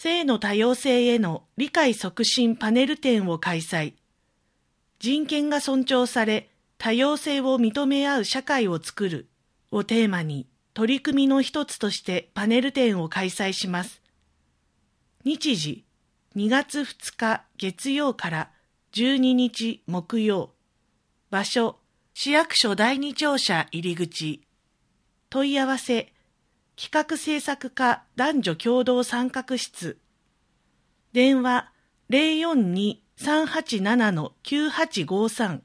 性の多様性への理解促進パネル展を開催。人権が尊重され、多様性を認め合う社会を作るをテーマに、取り組みの一つとしてパネル展を開催します。日時、2月2日月曜から12日木曜。場所、市役所第二庁舎入口。問い合わせ、企画制作課男女共同参画室。電話 042-387-9853